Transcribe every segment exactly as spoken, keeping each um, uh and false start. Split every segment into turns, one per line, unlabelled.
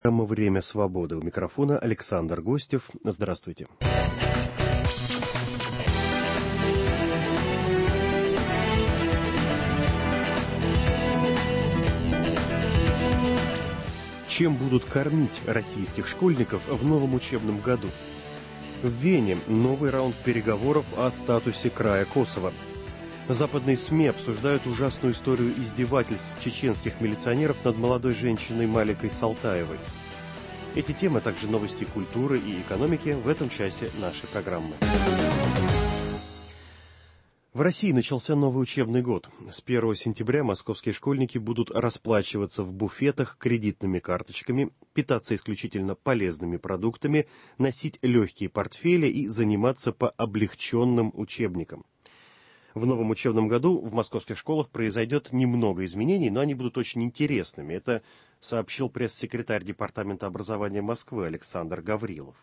«Время свободы». У микрофона Александр Гостев. Здравствуйте. Чем будут кормить российских школьников в новом учебном году? В Вене новый раунд переговоров о статусе края Косово. Западные СМИ обсуждают ужасную историю издевательств чеченских милиционеров над молодой женщиной Маликой Салтаевой. Эти темы, а также новости культуры и экономики в этом часе нашей программы. В России начался новый учебный год. С первого сентября московские школьники будут расплачиваться в буфетах кредитными карточками, питаться исключительно полезными продуктами, носить легкие портфели и заниматься по облегченным учебникам. В новом учебном году в московских школах произойдет немного изменений, но они будут очень интересными. Это сообщил пресс-секретарь Департамента образования Москвы Александр Гаврилов.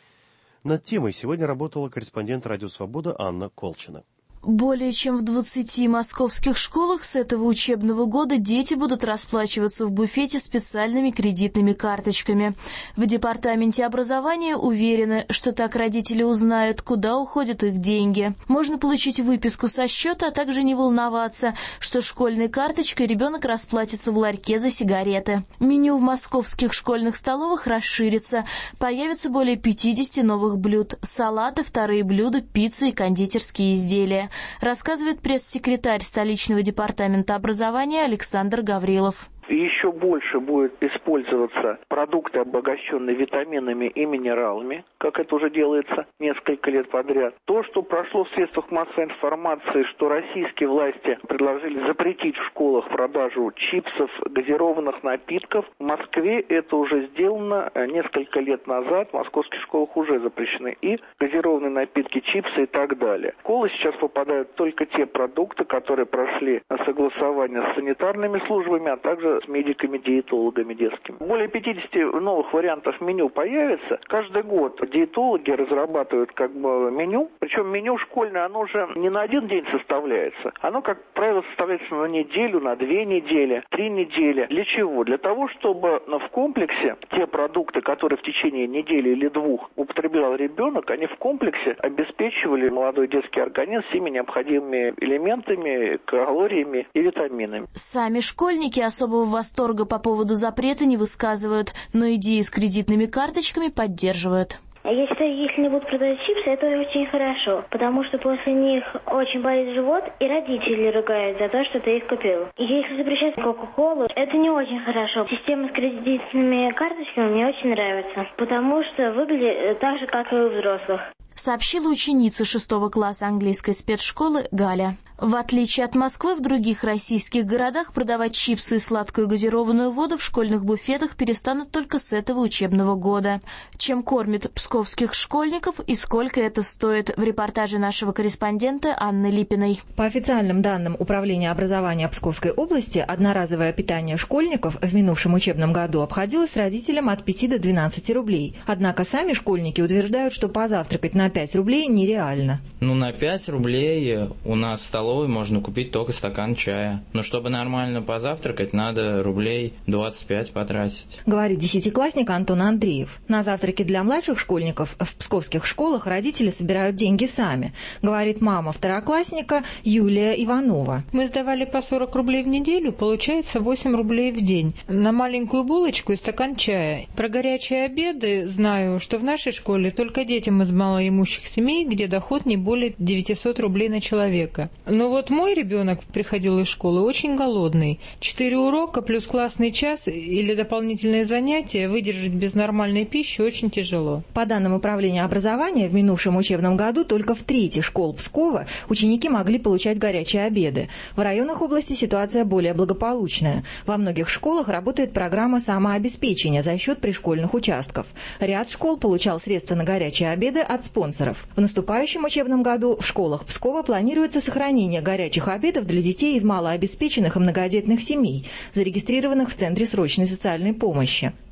Над темой сегодня работала корреспондент «Радио Свобода» Анна Колчина.
Более чем в двадцати московских школах с этого учебного года дети будут расплачиваться в буфете специальными кредитными карточками. В Департаменте образования уверены, что так родители узнают, куда уходят их деньги. Можно получить выписку со счета, а также не волноваться, что школьной карточкой ребенок расплатится в ларьке за сигареты. Меню в московских школьных столовых расширится. Появится более пятидесяти новых блюд: салаты, вторые блюда, пицца и кондитерские изделия, рассказывает пресс-секретарь столичного департамента образования Александр Гаврилов.
Еще больше будет использоваться продукты, обогащенные витаминами и минералами, как это уже делается несколько лет подряд. То, что прошло в средствах массовой информации, что российские власти предложили запретить в школах продажу чипсов, газированных напитков, в Москве это уже сделано несколько лет назад. В московских школах уже запрещены и газированные напитки, чипсы и так далее. В школы сейчас попадают только те продукты, которые прошли согласование с санитарными службами, а также с медиками-диетологами детскими. Более пятидесяти новых вариантов меню появится. Каждый год диетологи разрабатывают как бы меню. Причем меню школьное, оно же не на один день составляется. Оно, как правило, составляется на неделю, на две недели, три недели. Для чего? Для того, чтобы в комплексе те продукты, которые в течение недели или двух употреблял ребенок, они в комплексе обеспечивали молодой детский организм всеми необходимыми элементами, калориями и витаминами.
Сами школьники особого восторга по поводу запрета не высказывают, но идеи с кредитными карточками поддерживают.
Я считаю, если не будут продавать чипсы, это очень хорошо, потому что после них очень болит живот, и родители ругают за то, что ты их купил. И если запрещать Кока-Колу, это не очень хорошо. Система с кредитными карточками мне очень нравится, потому что выглядит так же, как и у взрослых.
Сообщила ученица шестого класса английской спецшколы Галя. В отличие от Москвы, в других российских городах продавать чипсы и сладкую газированную воду в школьных буфетах перестанут только с этого учебного года. Чем кормят псковских школьников и сколько это стоит, в репортаже нашего корреспондента Анны Липиной.
По официальным данным Управления образования Псковской области, одноразовое питание школьников в минувшем учебном году обходилось родителям от пяти до двенадцати рублей. Однако сами школьники утверждают, что позавтракать на пять рублей нереально.
Ну, на пять рублей у нас в столовой можно купить только стакан чая. Но чтобы нормально позавтракать, надо рублей двадцать пять потратить.
Говорит десятиклассник Антон Андреев. На завтраки для младших школьников в псковских школах родители собирают деньги сами. Говорит мама второклассника Юлия Иванова.
Мы сдавали по сорок рублей в неделю, получается восемь рублей в день. На маленькую булочку и стакан чая. Про горячие обеды знаю, что в нашей школе только детям из малоимущих семей, где доход не более девятисот рублей на человека. Но вот мой ребенок приходил из школы очень голодный. Четыре урока плюс классный час или дополнительные занятия выдержать без нормальной пищи очень тяжело.
По данным Управления образования, в минувшем учебном году только в трети школ Пскова ученики могли получать горячие обеды. В районах области ситуация более благополучная. Во многих школах работает программа самообеспечения за счет пришкольных участков. Ряд школ получал средства на горячие обеды от спонсоров. В наступающем учебном году в школах Пскова планируется сохранение горячих обедов для детей из малообеспеченных и многодетных семей, зарегистрированных в Центре срочной социальной помощи.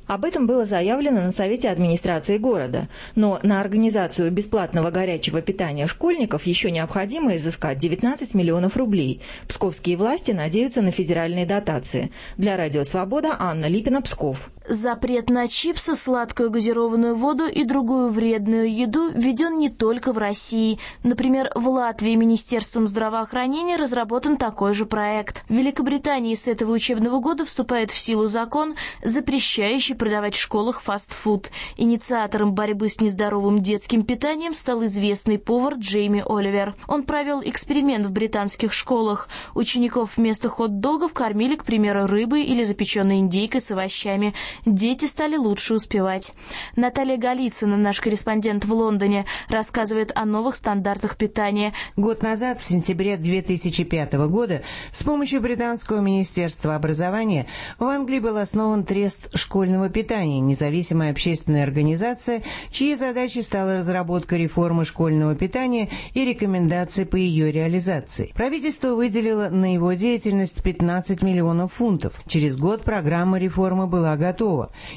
Об этом было заявлено на Совете администрации города. Но на организацию бесплатного горячего питания школьников еще необходимо изыскать девятнадцать миллионов рублей. Псковские власти надеются на федеральные дотации. Для Радио Свобода Анна Липина, Псков.
Запрет на чипсы, сладкую газированную воду и другую вредную еду введен не только в России. Например, в Латвии Министерством здравоохранения разработан такой же проект. В Великобритании с этого учебного года вступает в силу закон, запрещающий продавать в школах фастфуд. Инициатором борьбы с нездоровым детским питанием стал известный повар Джейми Оливер. Он провел эксперимент в британских школах. Учеников вместо хот-догов кормили, к примеру, рыбой или запеченной индейкой с овощами. Дети стали лучше успевать. Наталья Голицына, наш корреспондент в Лондоне, рассказывает о новых стандартах питания.
Год назад, в сентябре две тысячи пятого года, с помощью британского министерства образования в Англии был основан Трест школьного питания, независимая общественная организация, чьей задачей стала разработка реформы школьного питания и рекомендаций по ее реализации. Правительство выделило на его деятельность пятнадцать миллионов фунтов. Через год программа реформы была готова.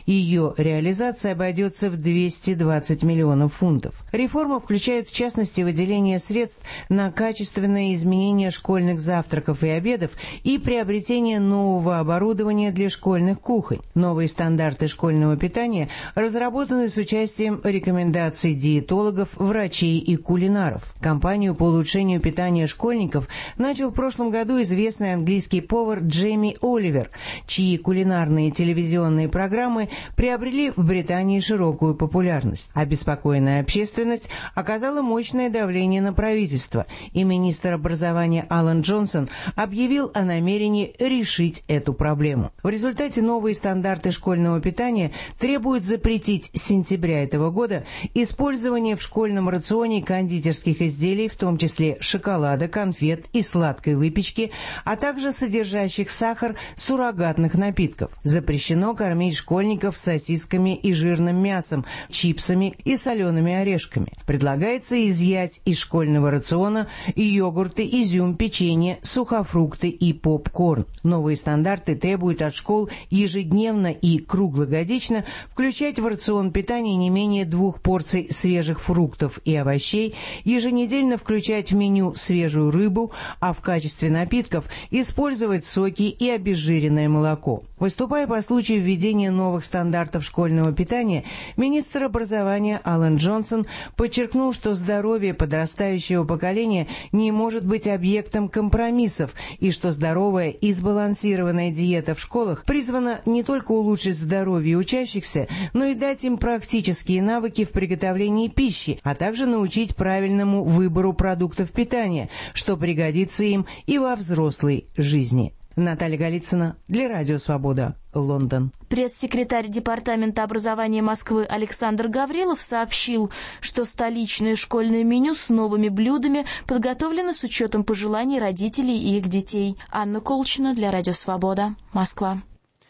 Ее реализация обойдется в двести двадцать миллионов фунтов. Реформа включает, в частности, выделение средств на качественное изменение школьных завтраков и обедов и приобретение нового оборудования для школьных кухонь. Новые стандарты школьного питания разработаны с участием рекомендаций диетологов, врачей и кулинаров. Кампанию по улучшению питания школьников начал в прошлом году известный английский повар Джейми Оливер, чьи кулинарные телевизионные программы приобрели в Британии широкую популярность. Обеспокоенная общественность оказала мощное давление на правительство, и министр образования Алан Джонсон объявил о намерении решить эту проблему. В результате новые стандарты школьного питания требуют запретить с сентября этого года использование в школьном рационе кондитерских изделий, в том числе шоколада, конфет и сладкой выпечки, а также содержащих сахар суррогатных напитков. Запрещено кормить школьников сосисками и жирным мясом, чипсами и солеными орешками. Предлагается изъять из школьного рациона йогурты, изюм, печенье, сухофрукты и попкорн. Новые стандарты требуют от школ ежедневно и круглогодично включать в рацион питания не менее двух порций свежих фруктов и овощей, еженедельно включать в меню свежую рыбу, а в качестве напитков использовать соки и обезжиренное молоко. Выступая по случаю введения новых стандартов школьного питания, министр образования Алан Джонсон подчеркнул, что здоровье подрастающего поколения не может быть объектом компромиссов и что здоровая и сбалансированная диета в школах призвана не только улучшить здоровье учащихся, но и дать им практические навыки в приготовлении пищи, а также научить правильному выбору продуктов питания, что пригодится им и во взрослой жизни. Наталья Голицына для Радио Свобода, Лондон.
Пресс-секретарь Департамента образования Москвы Александр Гаврилов сообщил, что столичное школьное меню с новыми блюдами подготовлено с учетом пожеланий родителей и их детей. Анна Колчина для Радио Свобода, Москва.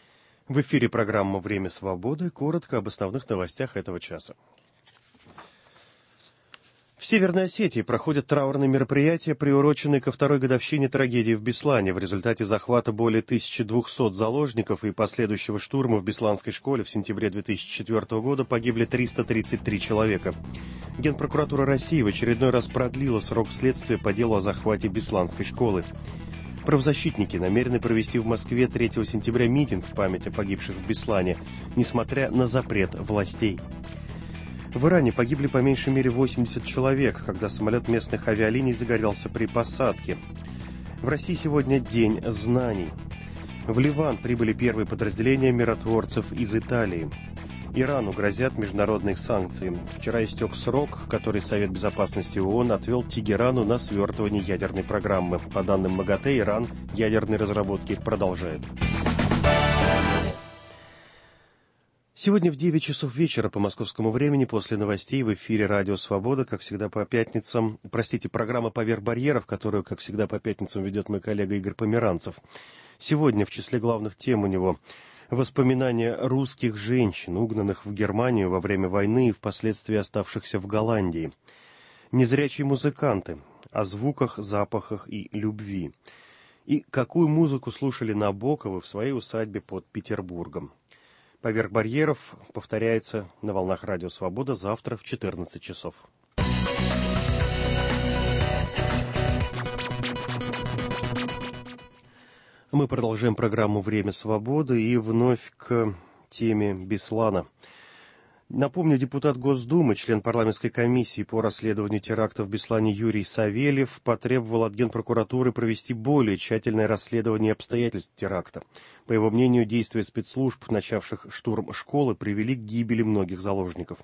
В эфире программа «Время свободы». Коротко об основных новостях этого часа. В Северной Осетии проходят траурные мероприятия, приуроченные ко второй годовщине трагедии в Беслане. В результате захвата более тысячи двухсот заложников и последующего штурма в Бесланской школе в сентябре две тысячи четвёртого года погибли триста тридцать три человека. Генпрокуратура России в очередной раз продлила срок следствия по делу о захвате Бесланской школы. Правозащитники намерены провести в Москве третьего сентября митинг в память о погибших в Беслане, несмотря на запрет властей. В Иране погибли по меньшей мере восемьдесят человек, когда самолет местных авиалиний загорелся при посадке. В России сегодня День знаний. В Ливан прибыли первые подразделения миротворцев из Италии. Ирану грозят международные санкции. Вчера истек срок, который Совет Безопасности ООН отвел Тегерану на свертывание ядерной программы. По данным МАГАТЭ, Иран ядерные разработки продолжает. Сегодня в девять часов вечера по московскому времени после новостей в эфире «Радио Свобода», как всегда по пятницам, простите, программа «Поверх барьеров», которую, как всегда, по пятницам ведет мой коллега Игорь Померанцев. Сегодня в числе главных тем у него воспоминания русских женщин, угнанных в Германию во время войны и впоследствии оставшихся в Голландии. Незрячие музыканты, о звуках, запахах и любви. И какую музыку слушали Набоковы в своей усадьбе под Петербургом. «Поверх барьеров» повторяется на волнах Радио Свобода завтра в четырнадцать часов. Мы продолжаем программу «Время свободы» и вновь к теме Беслана. Напомню, депутат Госдумы, член парламентской комиссии по расследованию терактов в Беслане Юрий Савельев потребовал от Генпрокуратуры провести более тщательное расследование обстоятельств теракта. По его мнению, действия спецслужб, начавших штурм школы, привели к гибели многих заложников.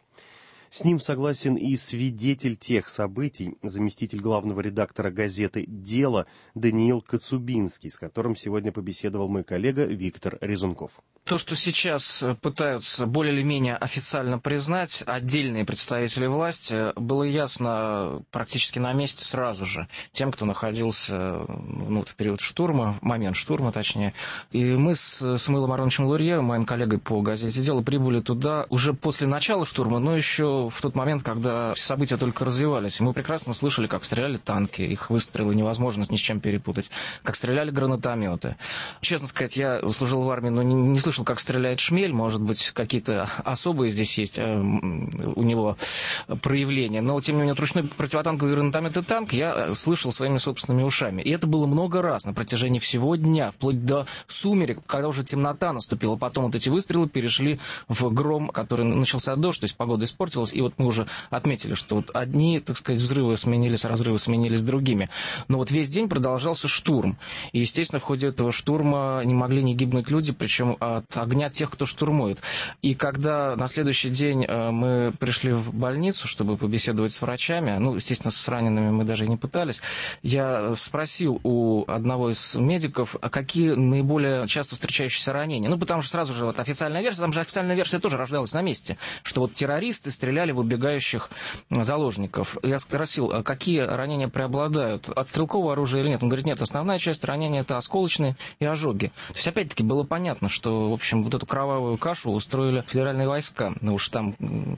С ним согласен и свидетель тех событий, заместитель главного редактора газеты «Дело» Даниил Коцубинский, с которым сегодня побеседовал мой коллега Виктор Резунков.
То, что сейчас пытаются более или менее официально признать отдельные представители власти, было ясно практически на месте сразу же тем, кто находился ну, в период штурма, в момент штурма точнее. И мы с Самуилом Ароновичем Лурье, моим коллегой по газете «Дело», прибыли туда уже после начала штурма, но еще в тот момент, когда события только развивались. И мы прекрасно слышали, как стреляли танки, их выстрелы невозможно ни с чем перепутать, как стреляли гранатометы. Честно сказать, я служил в армии, но не, не слышал, как стреляет шмель, может быть, какие-то особые здесь есть э, у него проявления, но, тем не менее, ручной противотанковый гранатомет и танк я слышал своими собственными ушами. И это было много раз на протяжении всего дня, вплоть до сумерек, когда уже темнота наступила. Потом вот эти выстрелы перешли в гром, который начался дождь, то есть погода испортилась, и вот мы уже отметили, что вот одни, так сказать, взрывы сменились, разрывы сменились другими. Но вот весь день продолжался штурм. И, естественно, в ходе этого штурма не могли не гибнуть люди, причем от огня тех, кто штурмует. И когда на следующий день мы пришли в больницу, чтобы побеседовать с врачами, ну, естественно, с ранеными мы даже и не пытались, я спросил у одного из медиков, а какие наиболее часто встречающиеся ранения. Ну, потому что сразу же вот официальная версия, там же официальная версия тоже рождалась на месте, что вот террористы стреляли в убегающих заложников. Я спросил, а какие ранения преобладают, от стрелкового оружия или нет? Он говорит, нет, основная часть ранений это осколочные и ожоги. То есть, опять-таки, было понятно, что, в общем, вот эту кровавую кашу устроили федеральные войска. Ну уж там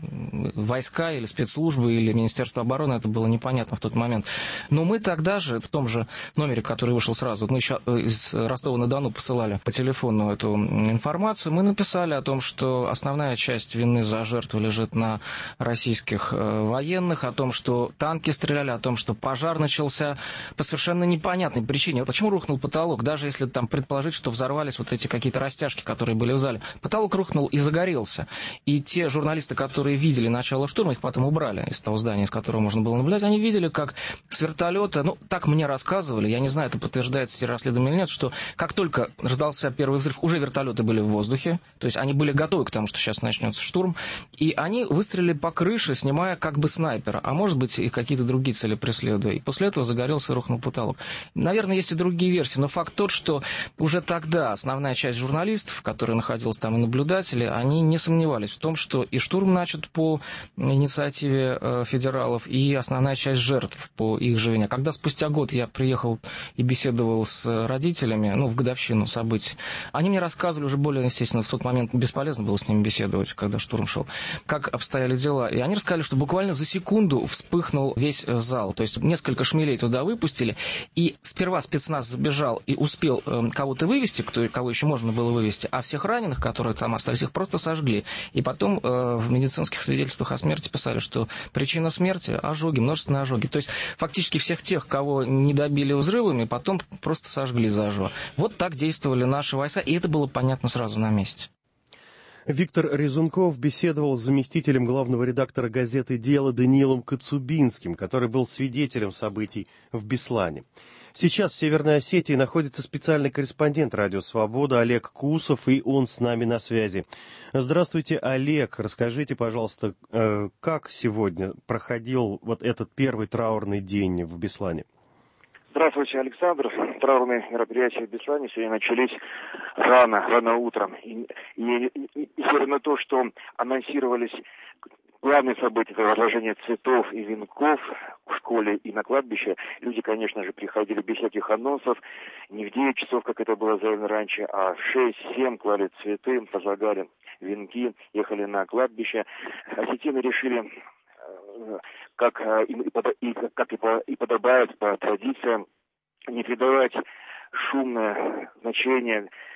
войска или спецслужбы, или Министерство обороны, это было непонятно в тот момент. Но мы тогда же, в том же номере, который вышел сразу, мы еще из Ростова-на-Дону посылали по телефону эту информацию, мы написали о том, что основная часть вины за жертву лежит на российских военных, о том, что танки стреляли, о том, что пожар начался по совершенно непонятной причине. Почему рухнул потолок? Даже если там предположить, что взорвались вот эти какие-то растяжки, которые были в зале. Потолок рухнул и загорелся. И те журналисты, которые видели начало штурма, их потом убрали из того здания, из которого можно было наблюдать, они видели, как с вертолета, ну, так мне рассказывали, я не знаю, это подтверждается расследованием или нет, что как только раздался первый взрыв, уже вертолеты были в воздухе, то есть они были готовы к тому, что сейчас начнется штурм, и они выстрелили по крыше, снимая как бы снайпера, а может быть и какие-то другие цели преследуя. И после этого загорелся и рухнул потолок. Наверное, есть и другие версии, но факт тот, что уже тогда основная часть журналистов, которые находилась там, и наблюдатели, они не сомневались в том, что и штурм начат по инициативе э, федералов, и основная часть жертв по их же вине. Когда спустя год я приехал и беседовал с родителями, ну, в годовщину событий, они мне рассказывали уже более, естественно, в тот момент бесполезно было с ними беседовать, когда штурм шел, как обстояли дела. И они рассказали, что буквально за секунду вспыхнул весь зал. То есть несколько шмелей туда выпустили, и сперва спецназ забежал и успел э, кого-то вывести, кто, кого еще можно было вывести, а всех раненых, которые там остались, их просто сожгли. И потом э, в медицинских свидетельствах о смерти писали, что причина смерти – ожоги, множественные ожоги. То есть фактически всех тех, кого не добили взрывами, потом просто сожгли заживо. Вот так действовали наши войска, и это было понятно сразу на месте.
Виктор Резунков беседовал с заместителем главного редактора газеты «Дело» Даниилом Коцубинским, который был свидетелем событий в Беслане. Сейчас в Северной Осетии находится специальный корреспондент «Радио Свобода» Олег Кусов, и он с нами на связи. Здравствуйте, Олег. Расскажите, пожалуйста, как сегодня проходил вот этот первый траурный день в Беслане?
Здравствуйте, Александр. Траурные мероприятия в Беслане сегодня начались рано, рано утром. И, и, и, и все равно то, что анонсировались главные события, это возложение цветов и венков в школе и на кладбище, люди, конечно же, приходили без всяких анонсов, не в девять часов, как это было заявлено раньше, а в шесть-семь клали цветы, возлагали венки, ехали на кладбище. Осетины решили, как и, и, как и, по, и подобает по традициям, не придавать шумное значение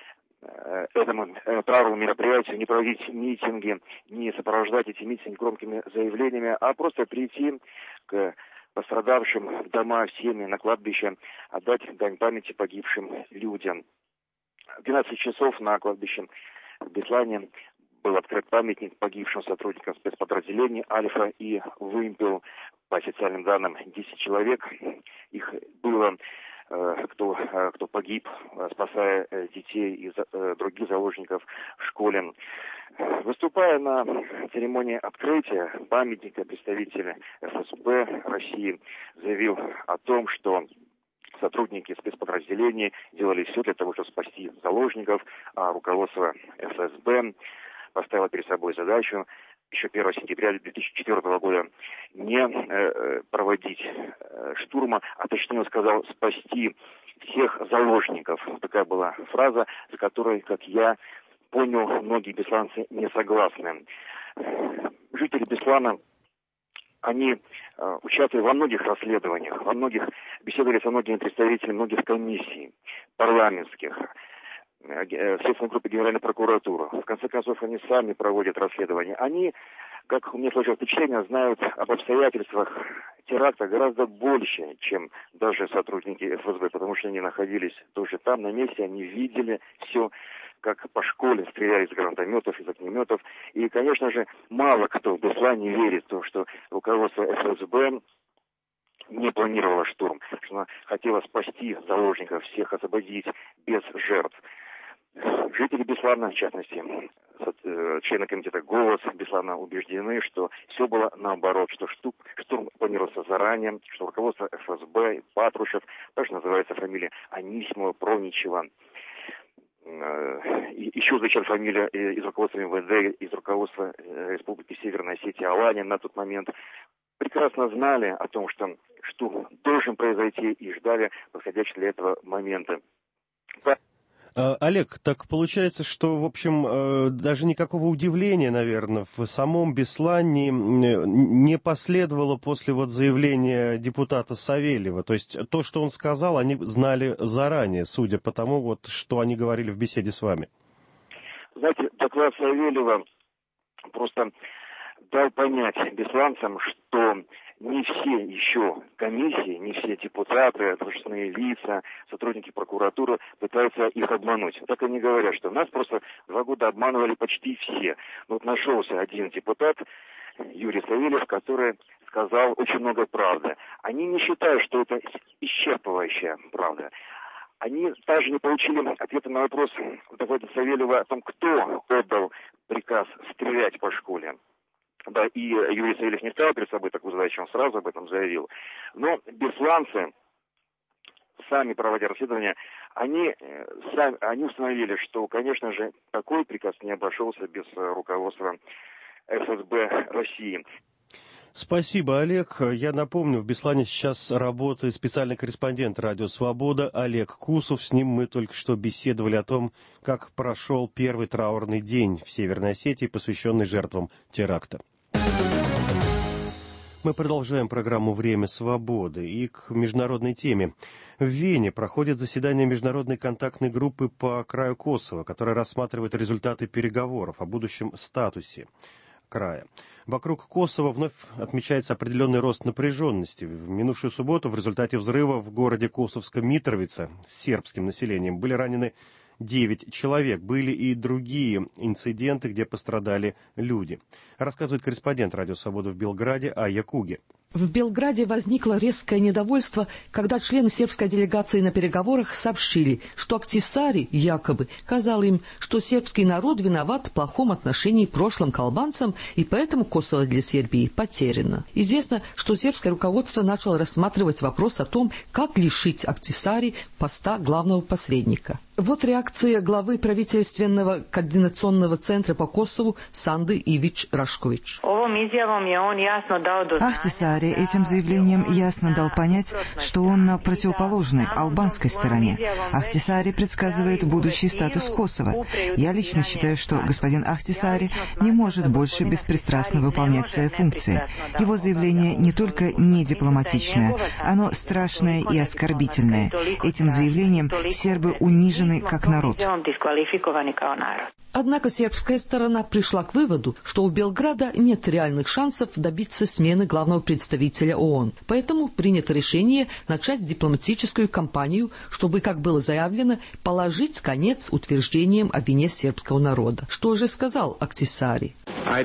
этому правовому мероприятию, не проводить митинги, не сопровождать эти митинги громкими заявлениями, а просто прийти к пострадавшим в дома, в семьи, на кладбище, отдать дань памяти погибшим людям. В двенадцать часов на кладбище в Беслане был открыт памятник погибшим сотрудникам спецподразделений «Альфа» и «Вымпел». По официальным данным, десять человек. Их было, кто, кто погиб, спасая детей и других заложников в школе. Выступая на церемонии открытия памятника, представитель эф эс бэ России заявил о том, что сотрудники спецподразделений делали все для того, чтобы спасти заложников, а руководство эф эс бэ поставило перед собой задачу еще первого сентября две тысячи четвёртого года не э, проводить э, штурма, а точнее он сказал спасти всех заложников. Такая была фраза, за которой, как я понял, многие бесланцы не согласны. Жители Беслана, они э, участвовали во многих расследованиях, во многих беседовали со многими представителями многих комиссий парламентских, в следственной группе Генеральной прокуратуры. В конце концов, они сами проводят расследование. Они, как у меня сложилось впечатление, знают об обстоятельствах теракта гораздо больше, чем даже сотрудники эф эс бэ, потому что они находились тоже там, на месте, они видели все, как по школе стреляли из гранатометов, из огнеметов. И, конечно же, мало кто в Беслане верит в то, что руководство эф эс бэ не планировало штурм, что она хотела спасти заложников, всех освободить без жертв. Жители Беслана, в частности, члены комитета «Голос» Беслана убеждены, что все было наоборот, что штурм, штурм планировался заранее, что руководство эф эс бэ, Патрушев, также называется фамилия Анисимова, Проничева, еще звучат фамилия из руководства эм вэ дэ, из руководства Республики Северная Осетия Аланин на тот момент, прекрасно знали о том, что штурм должен произойти и ждали подходящего для этого момента.
Олег, так получается, что, в общем, даже никакого удивления, наверное, в самом Беслане не последовало после вот заявления депутата Савельева. То есть то, что он сказал, они знали заранее, судя по тому, вот, что они говорили в беседе с вами.
Знаете, доклад Савельева просто дал понять бесланцам, что не все еще комиссии, не все депутаты, должностные лица, сотрудники прокуратуры пытаются их обмануть. Так они говорят, что нас просто два года обманывали почти все. Но вот нашелся один депутат, Юрий Савельев, который сказал очень много правды. Они не считают, что это исчерпывающая правда. Они также не получили ответа на вопрос доклада Савельева о том, кто отдал приказ стрелять по школе. Да, и Юрий Савельев не ставил перед собой такую задачу, он сразу об этом заявил. Но бесланцы, сами проводя расследование, они, сами, они установили, что, конечно же, такой приказ не обошелся без руководства эф эс бэ России.
Спасибо, Олег. Я напомню, в Беслане сейчас работает специальный корреспондент «Радио Свобода» Олег Кусов. С ним мы только что беседовали о том, как прошел первый траурный день в Северной Осетии, посвященный жертвам теракта. Мы продолжаем программу «Время свободы» и к международной теме. В Вене проходит заседание международной контактной группы по краю Косово, которая рассматривает результаты переговоров о будущем статусе края. Вокруг Косово вновь отмечается определенный рост напряженности. В минувшую субботу в результате взрыва в городе Косовска-Митровица с сербским населением были ранены девять человек. Были и другие инциденты, где пострадали люди. Рассказывает корреспондент «Радио Свобода» в Белграде Айя Куге.
В Белграде возникло резкое недовольство, когда члены сербской делегации на переговорах сообщили, что Ахтисари якобы сказал им, что сербский народ виноват в плохом отношении к прошлым к албанцам, и поэтому Косово для Сербии потеряно. Известно, что сербское руководство начало рассматривать вопрос о том, как лишить Ахтисари поста главного посредника. Вот реакция главы правительственного координационного центра по Косову Санды Ивич Рашкович.
Ахтисаари этим заявлением ясно дал понять, что он на противоположной албанской стороне. Ахтисаари предсказывает будущий статус Косово. Я лично считаю, что господин Ахтисаари не может больше беспристрастно выполнять свои функции. Его заявление не только не дипломатичное, оно страшное и оскорбительное. Этим заявлением сербы унижены как народ.
Однако сербская сторона пришла к выводу, что у Белграда нет реальных шансов добиться смены главного представителя ООН. Поэтому принято решение начать дипломатическую кампанию, чтобы, как было заявлено, положить конец утверждениям о вине сербского народа. Что же сказал Ахтисаари?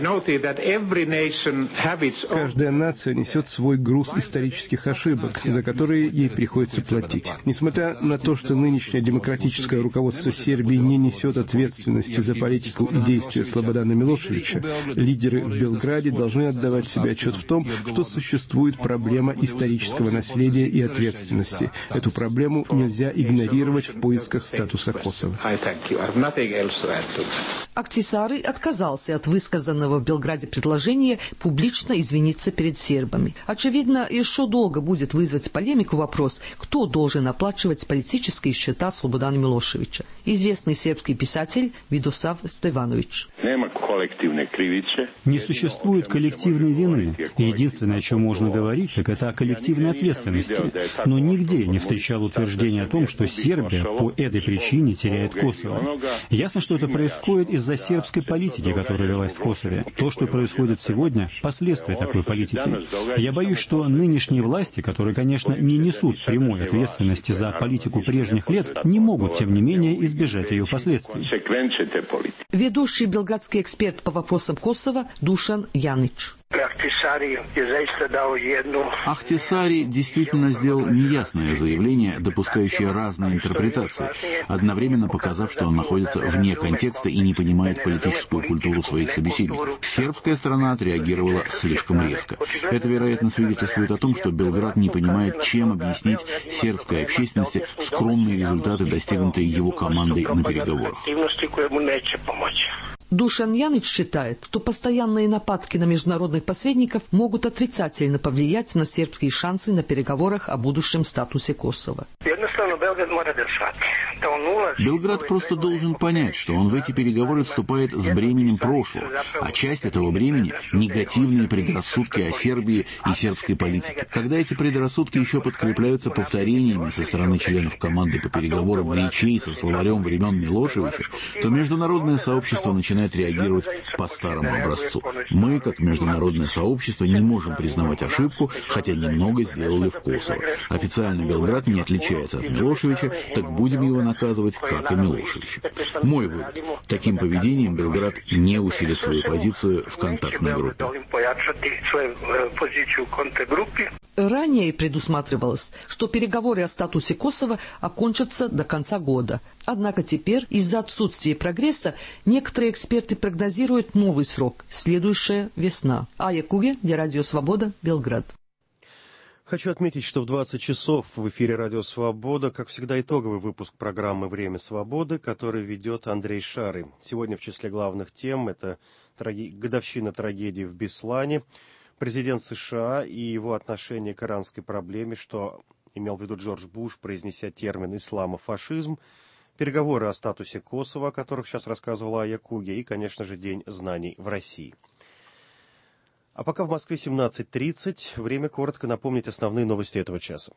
Каждая нация несет свой груз исторических ошибок, за которые ей приходится платить. Несмотря на то, что нынешнее демократическое руководство Сербии не несет ответственности за политику и действия Слободана Милошевича, лидеры в Белграде должны отдавать себе отчет в том, что существует проблема исторического наследия и ответственности. Эту проблему нельзя игнорировать в поисках статуса Косово.
Ахтисаари отказался от высказанного в Белграде предложения публично извиниться перед сербами. Очевидно, еще долго будет вызвать полемику вопрос, кто должен оплачивать политические счета Слободана Милошевича. Известный сербский писатель Видосав Стеванович.
Не существует коллективной вины. Единственное, о чем можно говорить, так это о коллективной ответственности. Но нигде не встречал утверждения о том, что Сербия по этой причине теряет Косово. Ясно, что это происходит из-за сербской политики, которая велась в Косове. То, что происходит сегодня, последствия такой политики. Я боюсь, что нынешние власти, которые, конечно, не несут прямой ответственности за политику прежних лет, не могут, тем не менее, избежать ее последствий.
Ведущий белградский эксперт по вопросам Косово Душан Янич.
Ахтисаари действительно сделал неясное заявление, допускающее разные интерпретации, одновременно показав, что он находится вне контекста и не понимает политическую культуру своих собеседников. Сербская сторона отреагировала слишком резко. Это, вероятно, свидетельствует о том, что Белград не понимает, чем объяснить сербской общественности скромные результаты, достигнутые его командой на переговорах.
Душан Янич считает, что постоянные нападки на международных посредников могут отрицательно повлиять на сербские шансы на переговорах о будущем статусе Косово.
Белград просто должен понять, что он в эти переговоры вступает с бременем прошлого, а часть этого бремени – негативные предрассудки о Сербии и сербской политике. Когда эти предрассудки еще подкрепляются повторениями со стороны членов команды по переговорам речей со словарем времен Милошевича, то международное сообщество начинает реагировать по старому образцу. Мы, как международное сообщество, не можем признавать ошибку, хотя немного сделали в Косово. Официально Белград не отличается от Милошевича, так будем его наказывать, как и Милошевича. Мой вывод. Таким поведением Белград не усилит свою позицию в контактной группе.
Ранее предусматривалось, что переговоры о статусе Косово окончатся до конца года. Однако теперь, из-за отсутствия прогресса, некоторые эксперты прогнозируют новый срок – следующая весна. Ая Куге, для Радио Свобода, Белград.
Хочу отметить, что в двадцать часов в эфире «Радио Свобода», как всегда, итоговый выпуск программы «Время свободы», который ведет Андрей Шары. Сегодня в числе главных тем – это траги... годовщина трагедии в Беслане, президент США и его отношение к иранской проблеме, что имел в виду Джордж Буш, произнеся термин «исламофашизм», переговоры о статусе Косово, о которых сейчас рассказывала Ая Куге, и, конечно же, День знаний в России. А пока в Москве семнадцать тридцать, время коротко напомнить основные новости этого часа.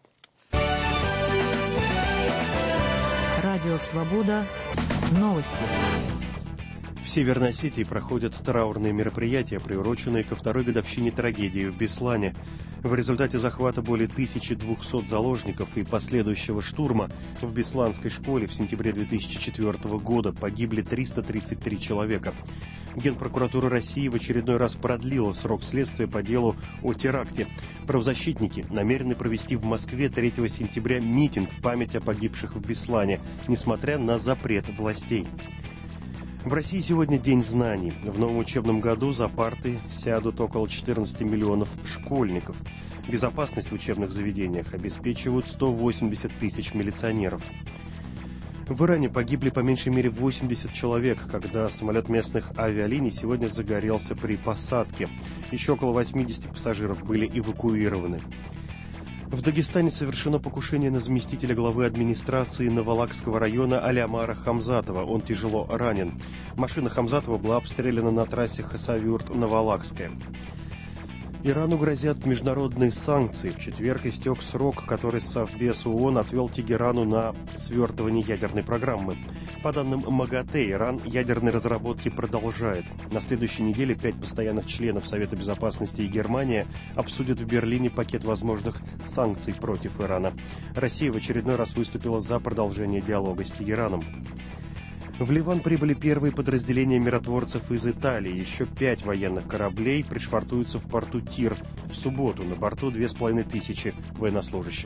Радио «Свобода». Новости.
В Северной Осетии проходят траурные мероприятия, приуроченные ко второй годовщине трагедии в Беслане. В результате захвата более тысячи двухсот заложников и последующего штурма в Бесланской школе в сентябре две тысячи четвёртого года погибли триста тридцать три человека. Генпрокуратура России в очередной раз продлила срок следствия по делу о теракте. Правозащитники намерены провести в Москве третьего сентября митинг в память о погибших в Беслане, несмотря на запрет властей. В России сегодня День знаний. В новом учебном году за парты сядут около четырнадцати миллионов школьников. Безопасность в учебных заведениях обеспечивают сто восемьдесят тысяч милиционеров. В Иране погибли по меньшей мере восемьдесят человек, когда самолет местных авиалиний сегодня загорелся при посадке. Еще около восемьдесят пассажиров были эвакуированы. В Дагестане совершено покушение на заместителя главы администрации Навалакского района Алямара Хамзатова. Он тяжело ранен. Машина Хамзатова была обстреляна на трассе Хасавюрт-Навалакская. Ирану грозят международные санкции. В четверг истек срок, который Совбез ООН отвел Тегерану на свертывание ядерной программы. По данным МАГАТЭ, Иран ядерные разработки продолжает. На следующей неделе пять постоянных членов Совета Безопасности и Германия обсудят в Берлине пакет возможных санкций против Ирана. Россия в очередной раз выступила за продолжение диалога с Тегераном. В Ливан прибыли первые подразделения миротворцев из Италии. Еще пять военных кораблей пришвартуются в порту Тир. В субботу на борту две с половиной тысячи военнослужащих.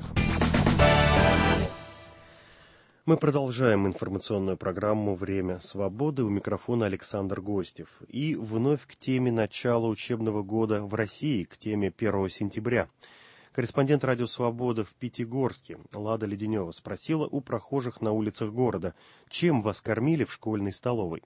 Мы продолжаем информационную программу «Время свободы». У микрофона Александр Гостев. И вновь к теме начала учебного года в России, к теме первого сентября. Корреспондент «Радио Свобода» в Пятигорске Лада Леденева спросила у прохожих на улицах города, чем вас кормили в школьной столовой.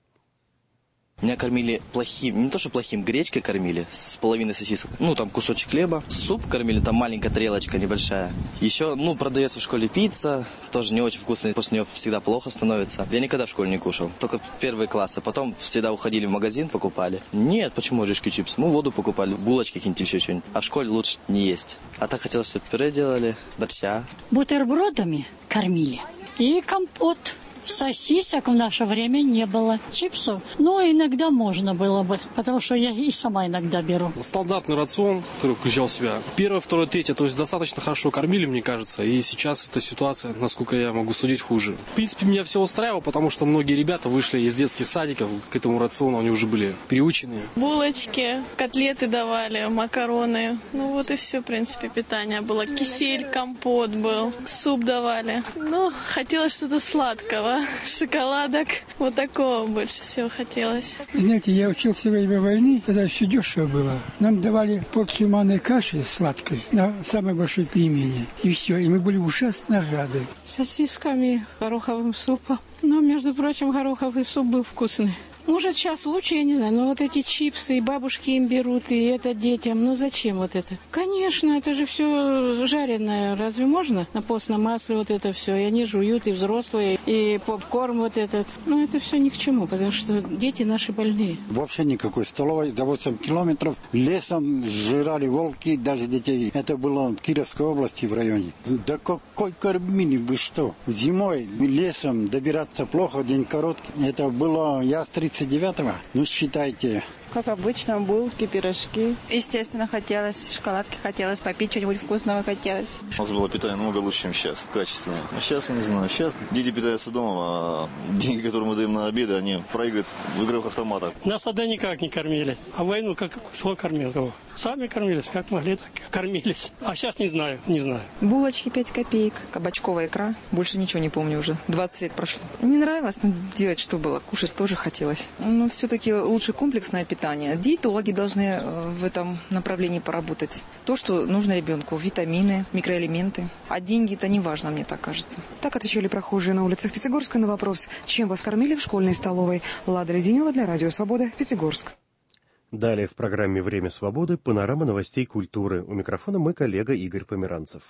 Меня кормили плохим, не то что плохим, гречкой кормили с половиной сосисок. Ну, там кусочек хлеба, суп кормили, там маленькая тарелочка небольшая. Еще, ну, продается в школе пицца, тоже не очень вкусная, после нее всегда плохо становится. Я никогда в школе не кушал, только первые классы. Потом всегда уходили в магазин, покупали. Нет, почему орешки, чипсы? Мы воду покупали, булочки какие-нибудь, еще что-нибудь. А в школе лучше не есть. А так хотелось, чтобы пюре делали, борща.
Бутербродами кормили и компот. Сосисок в наше время не было. Чипсов, но иногда можно было бы, потому что я и сама иногда беру.
Стандартный рацион, который включал в себя первое, второе, третье, то есть достаточно хорошо кормили, мне кажется, и сейчас эта ситуация, насколько я могу судить, хуже. В принципе, меня все устраивало, потому что многие ребята вышли из детских садиков к этому рациону, они уже были приучены.
Булочки, котлеты давали, макароны, ну вот и все, в принципе, питание было. Кисель, компот был, суп давали. Ну, хотелось что-то сладкого. Шоколадок. Вот такого больше всего хотелось.
Знаете, я учился во время войны, тогда все дешево было. Нам давали порцию манной каши сладкой на самой большой перемене. И все, и мы были ужасно рады.
С сосисками, гороховым супом. Но, между прочим, гороховый суп был вкусный. Может, сейчас лучше, я не знаю, но вот эти чипсы и бабушки им берут, и это детям. Ну, зачем вот это? Конечно, это же все жареное. Разве можно на постном масле вот это все? И они жуют, и взрослые, и попкорн вот этот. Ну, это все ни к чему, потому что дети наши больные.
Вообще никакой столовой. До восемь километров лесом жрали волки, даже детей. Это было в Кировской области в районе. Да какой кормили, вы что? Зимой лесом добираться плохо, день короткий. Это было, я с тридцать девятого, ну считайте.
Как обычно, булки, пирожки. Естественно, хотелось шоколадки, хотелось попить, что-нибудь вкусного хотелось.
У нас было питание намного лучше, чем сейчас, качественнее. А сейчас, я не знаю, сейчас дети питаются дома, а деньги, которые мы даем на обеды, они проигрывают в игровых автоматах.
Нас тогда никак не кормили. А войну как кто кормил кого? Сами кормились, как могли, так кормились. А сейчас не знаю, не знаю.
Булочки пять копеек, кабачковая икра. Больше ничего не помню уже. двадцать лет прошло. Не нравилось, но делать что было. Кушать тоже хотелось. Но все-таки лучше комплексное питание. Диетологи должны в этом направлении поработать. То, что нужно ребенку. Витамины, микроэлементы. А деньги-то не важно, мне так кажется.
Так отвечали прохожие на улицах Пятигорска на вопрос, чем вас кормили в школьной столовой. Лада Леденева для Радио Свобода, Пятигорск.
Далее в программе «Время свободы» панорама новостей культуры. У микрофона мой коллега Игорь Померанцев.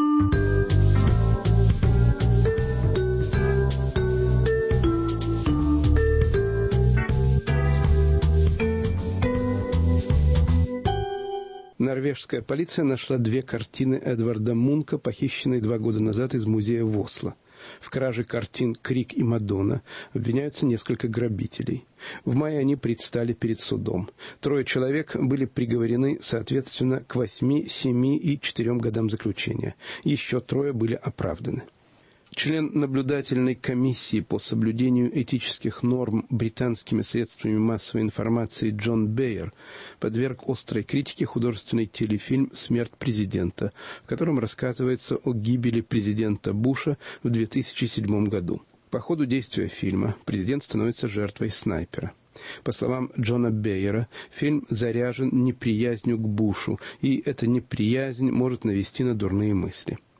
Норвежская полиция нашла две картины Эдварда Мунка, похищенные два года назад из музея в Осло. В краже картин «Крик» и «Мадонна» обвиняются несколько грабителей. В мае они предстали перед судом. Трое человек были приговорены, соответственно, к восьми, семи и четырем годам заключения. Еще трое были оправданы. Член наблюдательной комиссии по соблюдению этических норм британскими средствами массовой информации Джон Бейер подверг острой критике художественный телефильм «Смерть президента», в котором рассказывается о гибели президента Буша в две тысячи седьмом году. По ходу действия фильма президент становится жертвой снайпера. По словам Джона Бейера, фильм заряжен неприязнью к Бушу, и эта неприязнь может навести на дурные мысли.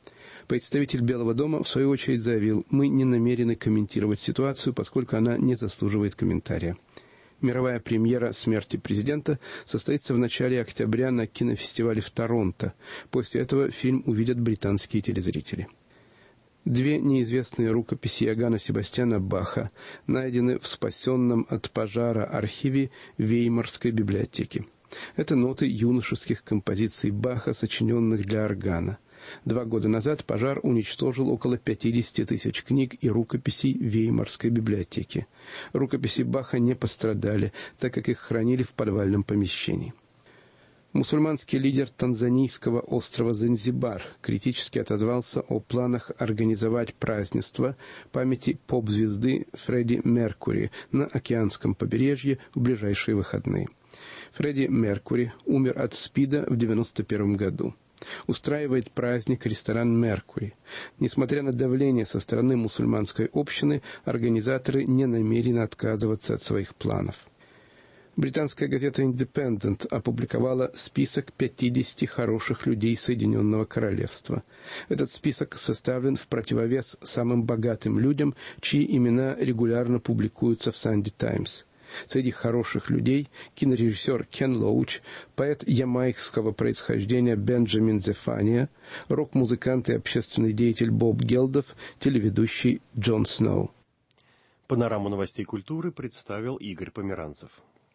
Представитель Белого дома, в свою очередь, заявил: «Мы не намерены комментировать ситуацию, поскольку она не заслуживает комментария». Мировая премьера «Смерти президента» состоится в начале октября на кинофестивале в Торонто. После этого фильм увидят британские телезрители. Две неизвестные рукописи Иоганна Себастьяна Баха найдены в спасенном от пожара архиве Веймарской библиотеки. Это ноты юношеских композиций Баха, сочиненных для органа. Два года назад пожар уничтожил около пятьдесят тысяч книг и рукописей Веймарской библиотеки. Рукописи Баха не пострадали, так как их хранили в подвальном помещении. Мусульманский лидер танзанийского острова Занзибар критически отозвался о планах организовать празднество памяти поп-звезды Фредди Меркьюри на океанском побережье в ближайшие выходные. Фредди Меркьюри умер от СПИДа в девяносто первом году. Устраивает праздник ресторан «Меркьюри». Несмотря на давление со стороны мусульманской общины, организаторы не намерены отказываться от своих планов. Британская газета «Индепендент» опубликовала список пятидесяти хороших людей Соединенного Королевства. Этот список составлен в противовес самым богатым людям, чьи имена регулярно публикуются в «Санди Таймс». Среди хороших людей кинорежиссер Кен Лоуч, поэт ямайкского происхождения Бенджамин Зефания, рок-музыкант и общественный деятель Боб Гелдов, телеведущий Джон Сноу.
Панораму новостей культуры представил Игорь Померанцев.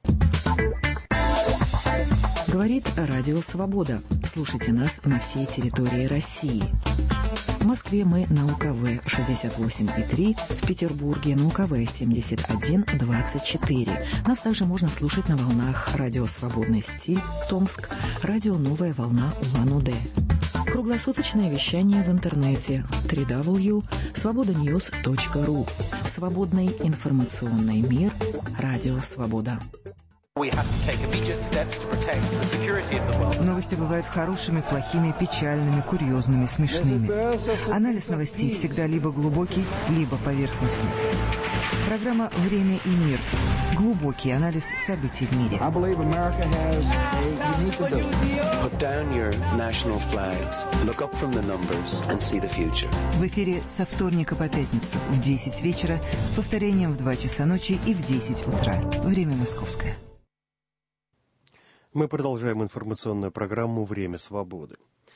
Говорит Радио Свобода. Слушайте нас на всей территории России. В Москве мы на УКВ шестьдесят восемь и три, в Петербурге на УКВ семьдесят один двадцать четыре. Нас также можно слушать на волнах Радио Свободный стиль, Томск, Радио Новая волна Улан-Удэ. Круглосуточное вещание в интернете дабл ю дабл ю дабл ю точка свобода ньюс точка ру. Свободный информационный мир. Радио Свобода.
Новости бывают хорошими, плохими, печальными, курьезными, смешными. Анализ новостей всегда либо глубокий, либо поверхностный. Программа «Время и мир». Глубокий анализ событий в мире. В эфире со вторника по пятницу в десять вечера с повторением в два часа ночи и в десять утра. Время московское.
Мы продолжаем информационную программу «Время свободы».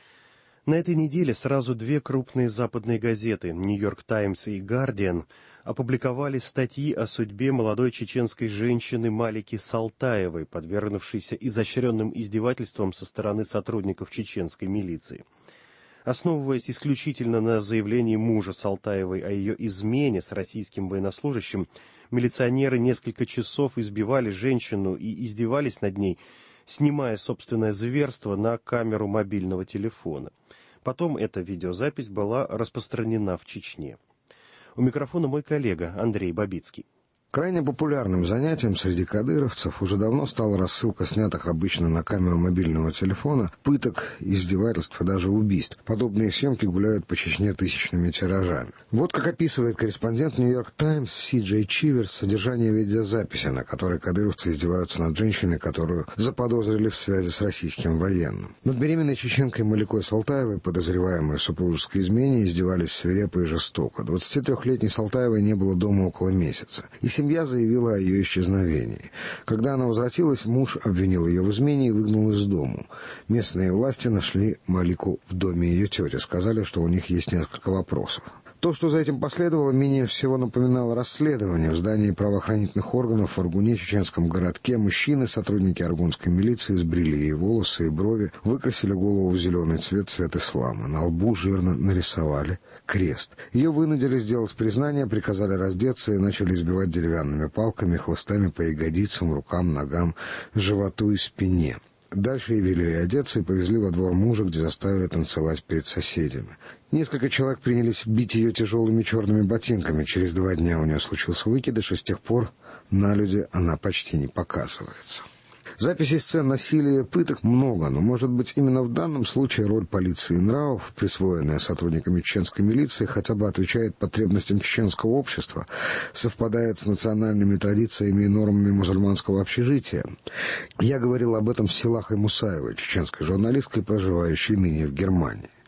На этой неделе сразу две крупные западные газеты «Нью-Йорк Таймс» и «Гардиан» опубликовали статьи о судьбе молодой чеченской женщины Малики Салтаевой, подвергнувшейся изощренным издевательствам со стороны сотрудников чеченской милиции. Основываясь исключительно на заявлении мужа Салтаевой о ее измене с российским военнослужащим, милиционеры несколько часов избивали женщину и издевались над ней, снимая собственное зверство на камеру мобильного телефона. Потом эта видеозапись была распространена в Чечне. У микрофона мой коллега Андрей Бабицкий.
Крайне популярным занятием среди кадыровцев уже давно стала рассылка снятых обычно на камеру мобильного телефона пыток, издевательств и даже убийств. Подобные съемки гуляют по Чечне тысячными тиражами. Вот как описывает корреспондент «Нью-Йорк Таймс» Си Джей Чиверс содержание видеозаписи, на которой кадыровцы издеваются над женщиной, которую заподозрили в связи с российским военным. Над беременной чеченкой Маликой Салтаевой, подозреваемой в супружеской измене, издевались свирепо и жестоко. двадцатитрёхлетней Салтаевой не было дома около месяца. И семья заявила о ее исчезновении. Когда она возвратилась, муж обвинил ее в измене и выгнал из дому. Местные власти нашли Малику в доме ее тети, сказали, что у них есть несколько вопросов. То, что за этим последовало, менее всего напоминало расследование. В здании правоохранительных органов в Аргуне, чеченском городке, мужчины, сотрудники аргунской милиции, сбрили ей волосы и брови, выкрасили голову в зеленый цвет, цвет ислама. На лбу жирно нарисовали крест. Ее вынудили сделать признание, приказали раздеться и начали избивать деревянными палками, хлыстами по ягодицам, рукам, ногам, животу и спине. Дальше ей велели одеться и повезли во двор мужа, где заставили танцевать перед соседями. Несколько человек принялись бить ее тяжелыми черными ботинками. Через два дня у нее случился выкидыш, и с тех пор на люди она почти не показывается. Записей сцен насилия и пыток много, но, может быть, именно в данном случае роль полиции и нравов, присвоенная сотрудниками чеченской милиции, хотя бы отвечает потребностям чеченского общества, совпадает с национальными традициями и нормами мусульманского общежития. Я говорил об этом с Силахой Мусаевой, чеченской журналисткой, проживающей ныне в Германии.
Вообще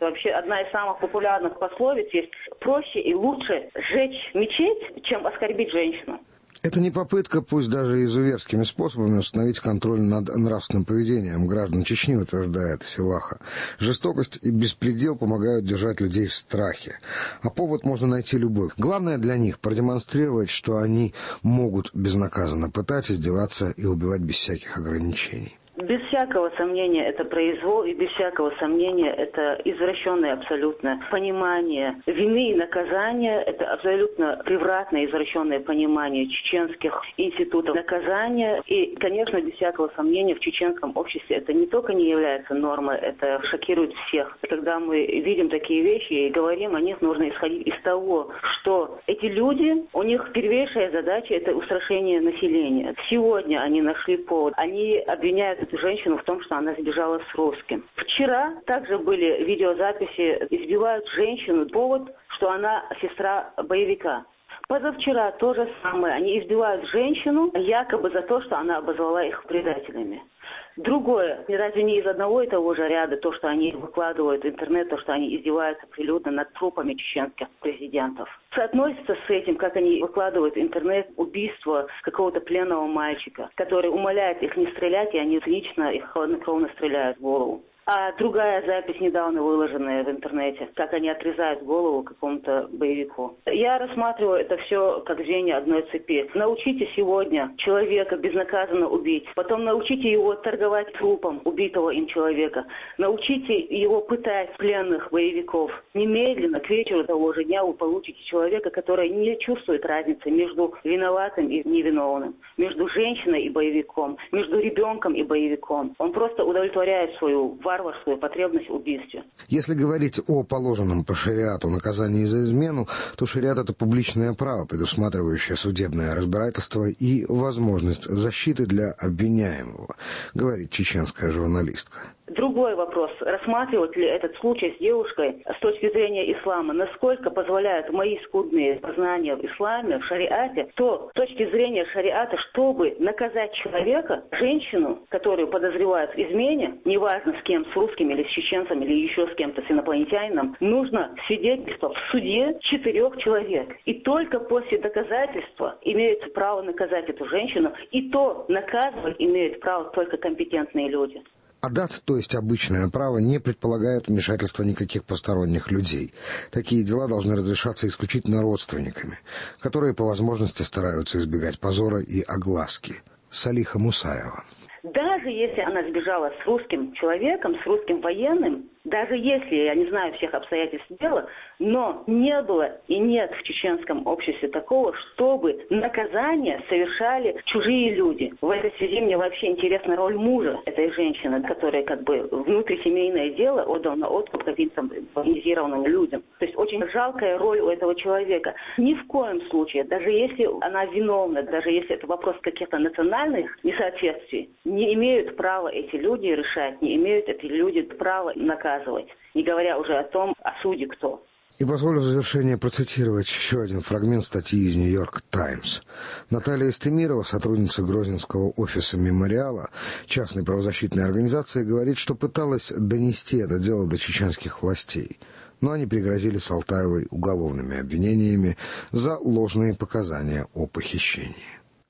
одна из самых популярных пословиц есть: проще и лучше сжечь мечеть, чем оскорбить женщину.
Это не попытка, пусть даже изуверскими способами, установить контроль над нравственным поведением граждан Чечни, утверждает Силаха. Жестокость и беспредел помогают держать людей в страхе. А повод можно найти любой. Главное для них продемонстрировать, что они могут безнаказанно пытать, издеваться и убивать без всяких ограничений.
Без всякого сомнения это произвол, и без всякого сомнения это извращенное абсолютно понимание вины и наказания, это абсолютно превратное извращенное понимание чеченских институтов наказания. И, конечно, без всякого сомнения в чеченском обществе это не только не является нормой, это шокирует всех. Когда мы видим такие вещи и говорим о них, нужно исходить из того, что эти люди, у них первейшая задача – это устрашение населения. Сегодня они нашли повод, они обвиняют эту женщину в том, что она сбежала с русским. Вчера также были видеозаписи, избивают женщину, повод, что она сестра боевика. Позавчера то же самое, они избивают женщину якобы за то, что она обозвала их предателями. Другое, разве не из одного и того же ряда то, что они выкладывают в интернет, то, что они издеваются прилюдно над трупами чеченских президентов. Соотносится с этим, как они выкладывают в интернет убийство какого-то пленного мальчика, который умоляет их не стрелять, и они цинично их хладнокровно стреляют в голову. А другая запись, недавно выложенная в интернете, как они отрезают голову какому-то боевику. Я рассматриваю это все как звенья одной цепи. Научите сегодня человека безнаказанно убить, потом научите его торговать трупом убитого им человека, научите его пытать пленных боевиков. Немедленно, к вечеру того же дня вы получите человека, который не чувствует разницы между виноватым и невиновным, между женщиной и боевиком, между ребенком и боевиком. Он просто удовлетворяет свою варварскую потребность в убийстве.
Если говорить о положенном по шариату наказании за измену, то шариат — это публичное право, предусматривающее судебное разбирательство и возможность защиты для обвиняемого, говорит чеченская журналистка.
Другой вопрос, рассматривать ли этот случай с девушкой с точки зрения ислама, насколько позволяют мои скудные познания в исламе, в шариате, то с точки зрения шариата, чтобы наказать человека, женщину, которую подозревают в измене, неважно с кем, с русским или с чеченцем, или еще с кем-то, с инопланетянином, нужно свидетельство в суде четырех человек. И только после доказательства имеется право наказать эту женщину, и то наказывать имеют право только компетентные люди.
Адат, то есть обычное право, не предполагает вмешательства никаких посторонних людей. Такие дела должны разрешаться исключительно родственниками, которые по возможности стараются избегать позора и огласки. Салиха Мусаева.
Даже если она сбежала с русским человеком, с русским военным, даже если, я не знаю всех обстоятельств дела, но не было и нет в чеченском обществе такого, чтобы наказание совершали чужие люди. В этой связи мне вообще интересна роль мужа этой женщины, которая как бы внутрисемейное дело отдал на откуп каким-то военизированным людям. То есть очень жалкая роль у этого человека. Ни в коем случае, даже если она виновна, даже если это вопрос каких-то национальных несоответствий, не имеют права эти люди решать, не имеют эти люди права наказывать, не говоря уже о том, о суде кто.
И позволю в завершение процитировать еще один фрагмент статьи из «Нью-Йорк Таймс». Наталья Истемирова, сотрудница Грозненского офиса «Мемориала», частной правозащитной организации, говорит, что пыталась донести это дело до чеченских властей, но они пригрозили Салтаевой уголовными обвинениями за ложные показания о похищении.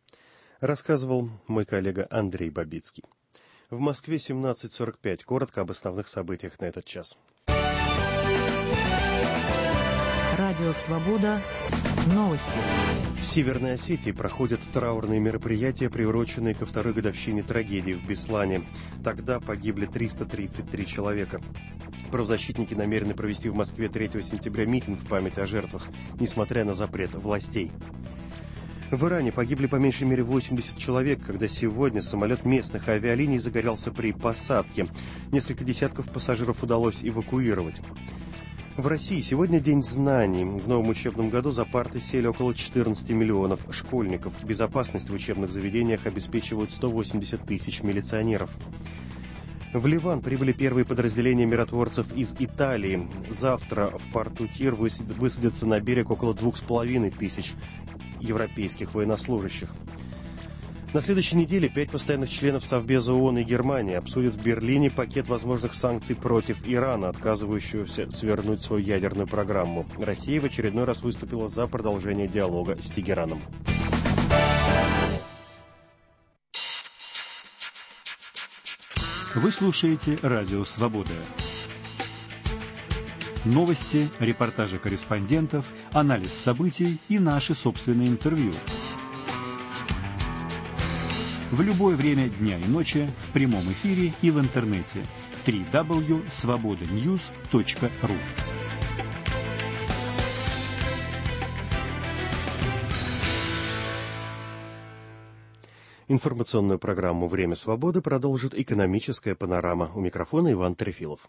Рассказывал мой коллега Андрей Бабицкий. В Москве семнадцать сорок пять. Коротко об основных событиях на этот час.
Радио «Свобода». Новости.
В Северной Осетии проходят траурные мероприятия, приуроченные ко второй годовщине трагедии в Беслане. Тогда погибли триста тридцать три человека. Правозащитники намерены провести в Москве третьего сентября митинг в память о жертвах, несмотря на запрет властей. В Иране погибли по меньшей мере восемьдесят человек, когда сегодня самолет местных авиалиний загорелся при посадке. Несколько десятков пассажиров удалось эвакуировать. В России сегодня День знаний. В новом учебном году за парты сели около четырнадцати миллионов школьников. Безопасность в учебных заведениях обеспечивают сто восемьдесят тысяч милиционеров. В Ливан прибыли первые подразделения миротворцев из Италии. Завтра в порту Тир высадятся на берег около двух с половиной тысяч европейских военнослужащих. На следующей неделе пять постоянных членов Совбеза ООН и Германии обсудят в Берлине пакет возможных санкций против Ирана, отказывающегося свернуть свою ядерную программу. Россия в очередной раз выступила за продолжение диалога с Тегераном.
Вы слушаете «Радио Свобода». Новости, репортажи корреспондентов, анализ событий и наши собственные интервью. В любое время дня и ночи, в прямом эфире и в интернете. дабл ю дабл ю дабл ю точка свобода ньюс точка ру.
Информационную программу «Время свободы» продолжит экономическая панорама. У микрофона Иван Трефилов.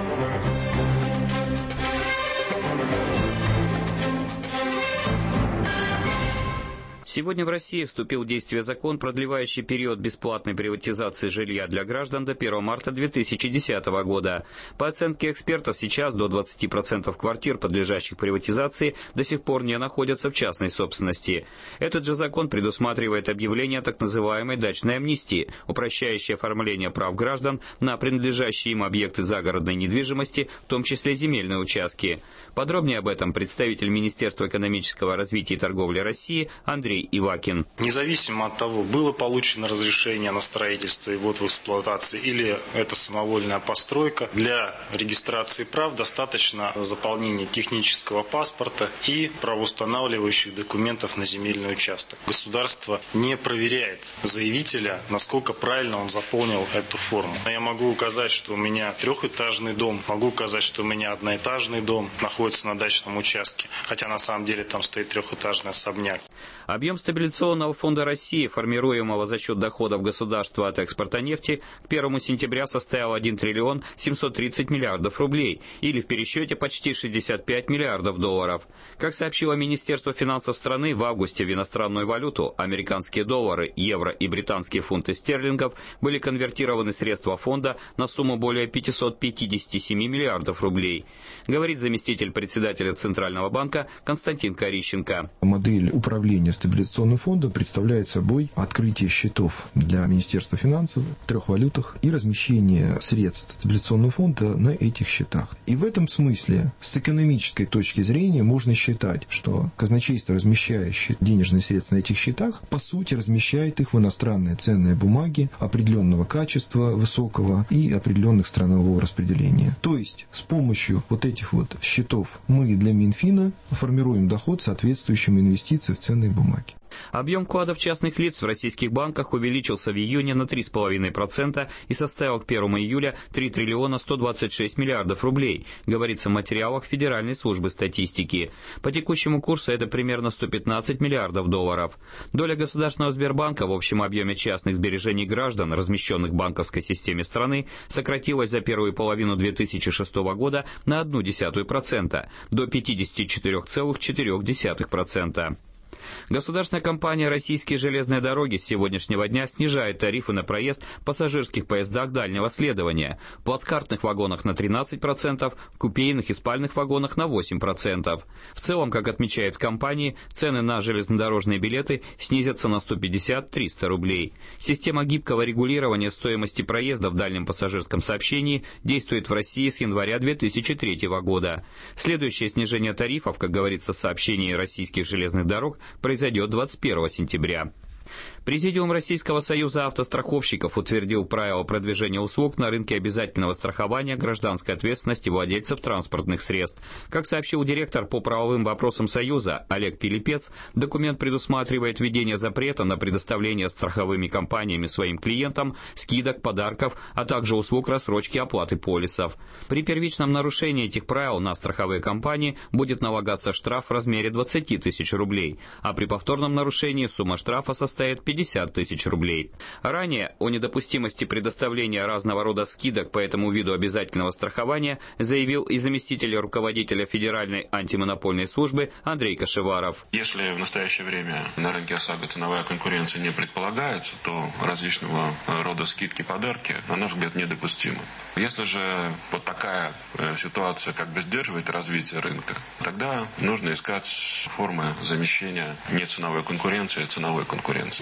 Сегодня в России вступил в действие закон, продлевающий период бесплатной приватизации жилья для граждан до первого марта две тысячи десятого года. По оценке экспертов, сейчас до двадцати процентов квартир, подлежащих приватизации, до сих пор не находятся в частной собственности. Этот же закон предусматривает объявление так называемой дачной амнистии, упрощающей оформление прав граждан на принадлежащие им объекты загородной недвижимости, в том числе земельные участки. Подробнее об этом представитель Министерства экономического развития и торговли России Андрей Ивакин.
Независимо от того, было получено разрешение на строительство и ввод в эксплуатацию, или это самовольная постройка, для регистрации прав достаточно заполнения технического паспорта и правоустанавливающих документов на земельный участок. Государство не проверяет заявителя, насколько правильно он заполнил эту форму. Я могу указать, что у меня трехэтажный дом, могу указать, что у меня одноэтажный дом находится на дачном участке, хотя на самом деле там стоит трехэтажный особняк.
Объем стабилизационного фонда России, формируемого за счет доходов государства от экспорта нефти, к первому сентября составил один триллион семьсот тридцать миллиардов рублей, или в пересчете почти шестьдесят пять миллиардов долларов. Как сообщило Министерство финансов страны, в августе в иностранную валюту, американские доллары, евро и британские фунты стерлингов, были конвертированы средства фонда на сумму более пятисот пятидесяти семи миллиардов рублей, говорит заместитель председателя Центрального банка Константин Корищенко.
Модель управления стабилизационным фондом представляет собой открытие счетов для Министерства финансов в трех валютах и размещение средств стабилизационного фонда на этих счетах. И в этом смысле, с экономической точки зрения, можно считать, что казначейство, размещая денежные средства на этих счетах, по сути размещает их в иностранные ценные бумаги определенного качества, высокого и определенных странового распределения. То есть с помощью вот этих вот счетов мы для Минфина формируем доход, соответствующим инвестициям в ценные бумаги.
Объем вкладов частных лиц в российских банках увеличился в июне на три целых пять десятых процента и составил к первому июля три триллиона сто двадцать шесть миллиардов рублей, говорится в материалах Федеральной службы статистики. По текущему курсу это примерно сто пятнадцать миллиардов долларов. Доля Государственного Сбербанка в общем объеме частных сбережений граждан, размещенных в банковской системе страны, сократилась за первую половину две тысячи шестого года на одну десятую процента, до пятидесяти четырёх целых четырёх десятых процента. Государственная компания «Российские железные дороги» с сегодняшнего дня снижает тарифы на проезд в пассажирских поездах дальнего следования, в плацкартных вагонах на тринадцать процентов, в купейных и спальных вагонах на восемь процентов. В целом, как отмечают в компании, цены на железнодорожные билеты снизятся на сто пятьдесят - триста рублей. Система гибкого регулирования стоимости проезда в дальнем пассажирском сообщении действует в России с января две тысячи третьего года. Следующее снижение тарифов, как говорится в сообщении «Российских железных дорог», произойдет двадцать первого сентября. Президиум Российского союза автостраховщиков утвердил правила продвижения услуг на рынке обязательного страхования гражданской ответственности владельцев транспортных средств. Как сообщил директор по правовым вопросам Союза Олег Пилипец, документ предусматривает введение запрета на предоставление страховыми компаниями своим клиентам скидок, подарков, а также услуг рассрочки оплаты полисов. При первичном нарушении этих правил на страховые компании будет налагаться штраф в размере двадцати тысяч рублей, а при повторном нарушении сумма штрафа составит пятьдесят тысяч рублей. Ранее о недопустимости предоставления разного рода скидок по этому виду обязательного страхования заявил и заместитель руководителя Федеральной антимонопольной службы Андрей Кашеваров.
Если в настоящее время на рынке ОСАГО ценовая конкуренция не предполагается, то различного рода скидки, подарки, на наш взгляд, недопустимы. Если же вот такая ситуация как бы сдерживает развитие рынка, тогда нужно искать формы замещения неценовой конкуренции ценовой конкуренции.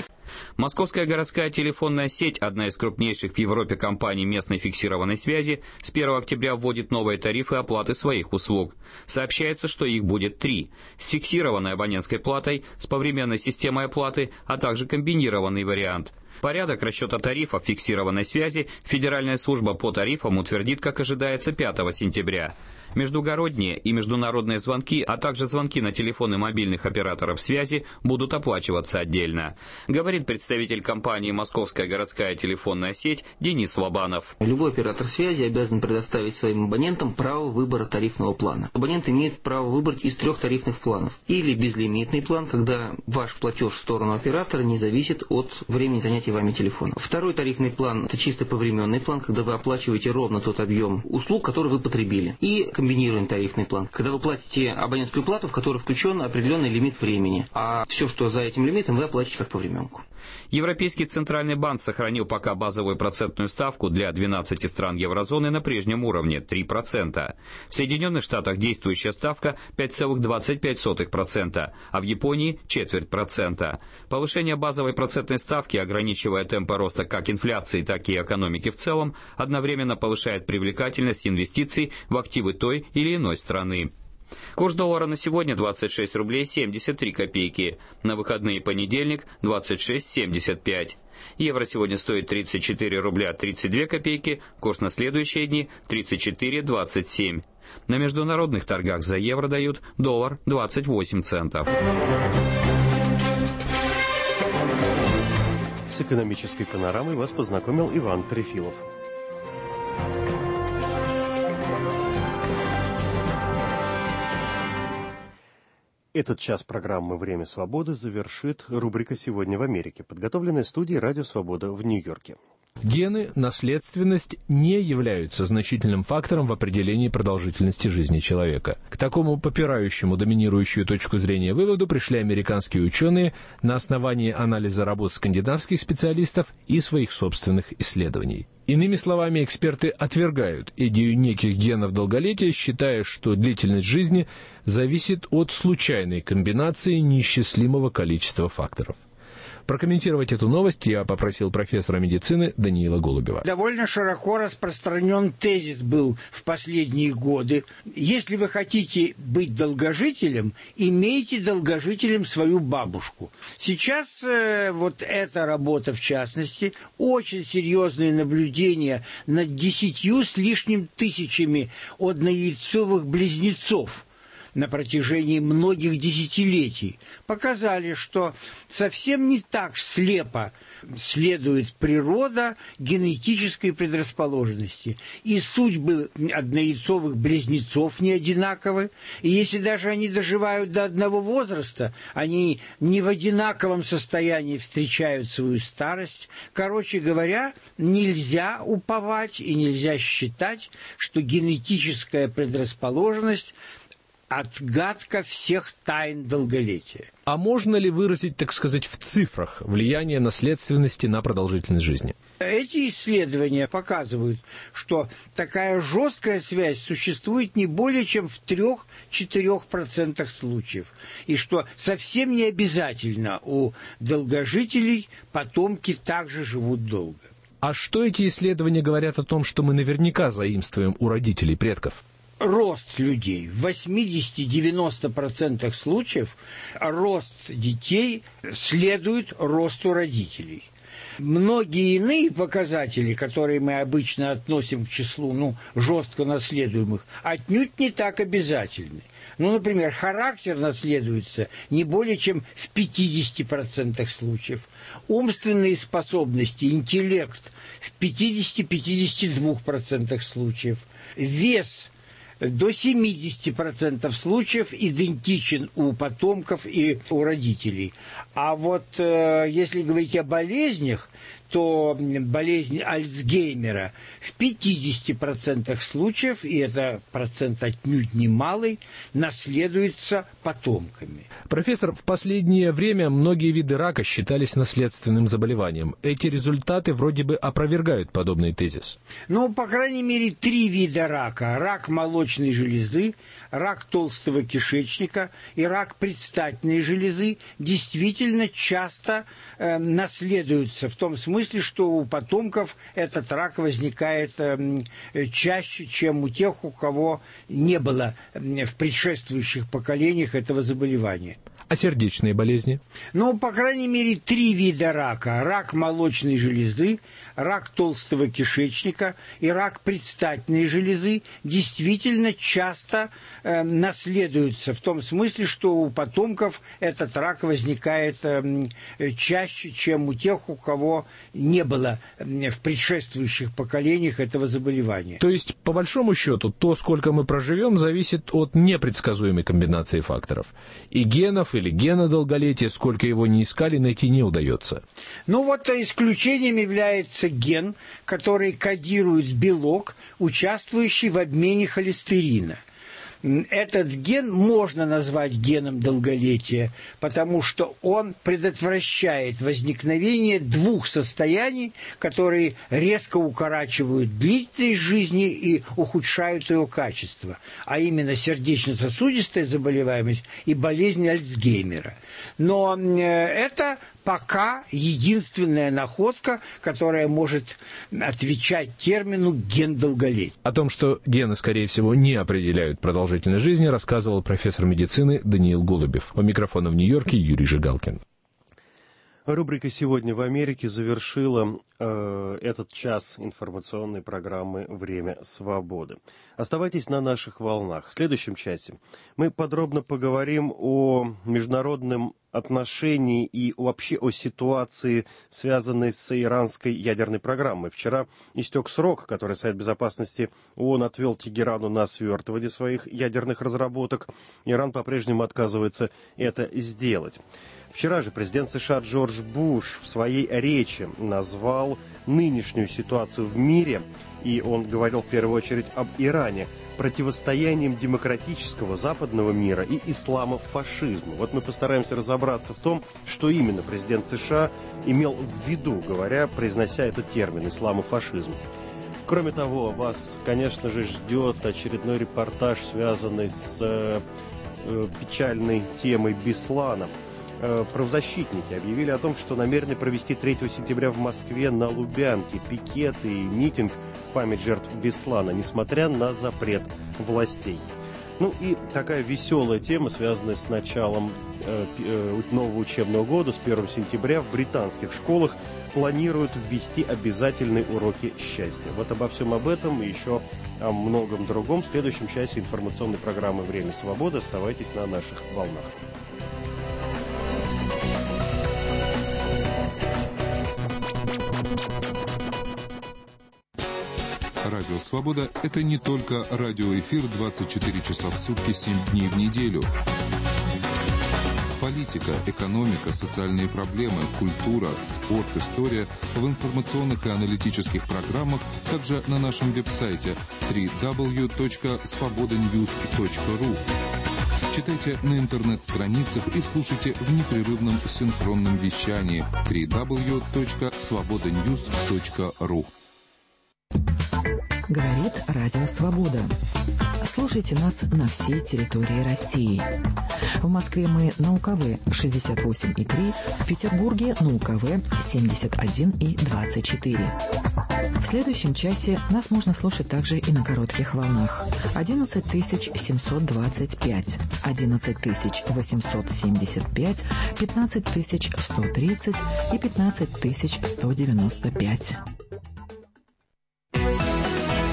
Московская городская телефонная сеть, одна из крупнейших в Европе компаний местной фиксированной связи, с первого октября вводит новые тарифы оплаты своих услуг. Сообщается, что их будет три. С фиксированной абонентской платой, с повременной системой оплаты, а также комбинированный вариант. Порядок расчета тарифов фиксированной связи Федеральная служба по тарифам утвердит, как ожидается, пятого сентября. Междугородние и международные звонки, а также звонки на телефоны мобильных операторов связи будут оплачиваться отдельно, говорит представитель компании «Московская городская телефонная сеть» Денис Лобанов.
Любой оператор связи обязан предоставить своим абонентам право выбора тарифного плана. Абонент имеет право выбрать из трех тарифных планов. Или безлимитный план, когда ваш платеж в сторону оператора не зависит от времени занятия вами телефона. Второй тарифный план – это чисто повременный план, когда вы оплачиваете ровно тот объем услуг, который вы потребили. И комбинированный тарифный план, когда вы платите абонентскую плату, в которой включен определенный лимит времени, а все, что за этим лимитом, вы оплатите как повременку.
Европейский центральный банк сохранил пока базовую процентную ставку для двенадцати стран еврозоны на прежнем уровне – три процента. В Соединенных Штатах действующая ставка – пять целых двадцать пять сотых процента, а в Японии – четверть процента. Повышение базовой процентной ставки, ограничивая темпы роста как инфляции, так и экономики в целом, одновременно повышает привлекательность инвестиций в активы той или иной страны. Курс доллара на сегодня двадцать шесть рублей семьдесят три копейки. На выходные понедельник двадцать шесть семьдесят пять. Евро сегодня стоит тридцать четыре рубля тридцать две копейки. Курс на следующие дни тридцать четыре двадцать семь. На международных торгах за евро дают доллар двадцать восемь центов.
С экономической панорамой вас познакомил Иван Трефилов. Этот час программы «Время свободы» завершит рубрика «Сегодня в Америке», подготовленная студией «Радио Свобода» в Нью-Йорке.
Гены, наследственность не являются значительным фактором в определении продолжительности жизни человека. К такому попирающему доминирующую точку зрения выводу пришли американские ученые на основании анализа работ скандинавских специалистов и своих собственных исследований. Иными словами, эксперты отвергают идею неких генов долголетия, считая, что длительность жизни зависит от случайной комбинации неисчислимого количества факторов. Прокомментировать эту новость я попросил профессора медицины Даниила Голубева.
Довольно широко распространен тезис был в последние годы. Если вы хотите быть долгожителем, имейте долгожителем свою бабушку. Сейчас э, вот эта работа, в частности, очень серьезные наблюдения над десятью с лишним тысячами однояйцовых близнецов на протяжении многих десятилетий показали, что совсем не так слепо следует природа генетической предрасположенности. И судьбы однояйцовых близнецов не одинаковы. И если даже они доживают до одного возраста, они не в одинаковом состоянии встречают свою старость. Короче говоря, нельзя уповать и нельзя считать, что генетическая предрасположенность отгадка всех тайн долголетия.
А можно ли выразить, так сказать, в цифрах влияние наследственности на продолжительность жизни?
Эти исследования показывают, что такая жесткая связь существует не более чем в трех-четырех процентах случаев. И что совсем не обязательно у долгожителей потомки также живут долго.
А что эти исследования говорят о том, что мы наверняка заимствуем у родителей предков?
Рост людей. В восемьдесят-девяносто процентов случаев рост детей следует росту родителей. Многие иные показатели, которые мы обычно относим к числу ну, жестко наследуемых, отнюдь не так обязательны. Ну, например, характер наследуется не более чем в пятидесяти процентах случаев. Умственные способности, интеллект в пятидесяти-пятидесяти двух процентах случаев. Вес до семидесяти процентов случаев идентичен у потомков и у родителей. А вот э, если говорить о болезнях, что болезнь Альцгеймера в пятидесяти процентах случаев, и это процент отнюдь немалый, наследуется потомками.
Профессор, в последнее время многие виды рака считались наследственным заболеванием. Эти результаты вроде бы опровергают подобный тезис.
Ну, по крайней мере, три вида рака. Рак молочной железы, рак толстого кишечника и рак предстательной железы действительно часто э, наследуются, в том смысле, что у потомков этот рак возникает э, чаще, чем у тех, у кого не было э, в предшествующих поколениях этого заболевания.
А сердечные болезни?
Ну, по крайней мере, три вида рака. Рак молочной железы, рак толстого кишечника и рак предстательной железы действительно часто э, наследуются, в том смысле, что у потомков этот рак возникает э, чаще, чем у тех, у кого не было э, в предшествующих поколениях этого заболевания.
То есть, по большому счету, то, сколько мы проживем, зависит от непредсказуемой комбинации факторов. И генов, или гена долголетия, сколько его ни искали, найти не удается.
Ну вот исключением является ген, который кодирует белок, участвующий в обмене холестерина. Этот ген можно назвать геном долголетия, потому что он предотвращает возникновение двух состояний, которые резко укорачивают длительность жизни и ухудшают ее качество, а именно сердечно-сосудистая заболеваемость и болезнь Альцгеймера. Но это пока единственная находка, которая может отвечать термину «ген долголетия».
О том, что гены, скорее всего, не определяют продолжительность жизни, рассказывал профессор медицины Даниил Голубев. У микрофона в Нью-Йорке Юрий Жигалкин.
Рубрика «Сегодня в Америке» завершила э, этот час информационной программы «Время свободы». Оставайтесь на наших волнах. В следующем часе мы подробно поговорим о международном отношении и вообще о ситуации, связанной с иранской ядерной программой. Вчера истек срок, который Совет Безопасности ООН отвел Тегерану на свертывание своих ядерных разработок. Иран по-прежнему отказывается это сделать. Вчера же президент США Джордж Буш в своей речи назвал нынешнюю ситуацию в мире, и он говорил в первую очередь об Иране, противостоянием демократического западного мира и исламофашизма. Вот мы постараемся разобраться в том, что именно президент США имел в виду, говоря, произнося этот термин «исламофашизм». Кроме того, вас, конечно же, ждет очередной репортаж, связанный с э, печальной темой Беслана. Правозащитники объявили о том, что намерены провести третьего сентября в Москве на Лубянке пикет и митинг в память жертв Беслана, несмотря на запрет властей. Ну и такая веселая тема, связанная с началом э, э, нового учебного года, с первого сентября в британских школах планируют ввести обязательные уроки счастья. Вот обо всем об этом и еще о многом другом в следующем часе информационной программы «Время свободы». Оставайтесь на наших волнах.
Радио «Свобода» — это не только радиоэфир двадцать четыре часа в сутки, семь дней в неделю. Политика, экономика, социальные проблемы, культура, спорт, история в информационных и аналитических программах, также на нашем веб-сайте дабл ю дабл ю дабл ю точка свобода ньюс точка ру. Читайте на интернет-страницах и слушайте в непрерывном синхронном вещании дабл ю дабл ю дабл ю точка свобода ньюс точка ру.
Говорит Радио Свобода. Слушайте нас на всей территории России. В Москве мы на УКВ шестьдесят восемь и три, в Петербурге на УКВ семьдесят один и двадцать четыре. В следующем часе нас можно слушать также и на коротких волнах. одиннадцать тысяч семьсот двадцать пять, одиннадцать тысяч восемьсот семьдесят пять, пятнадцать тысяч сто тридцать и пятнадцать тысяч сто девяносто пять.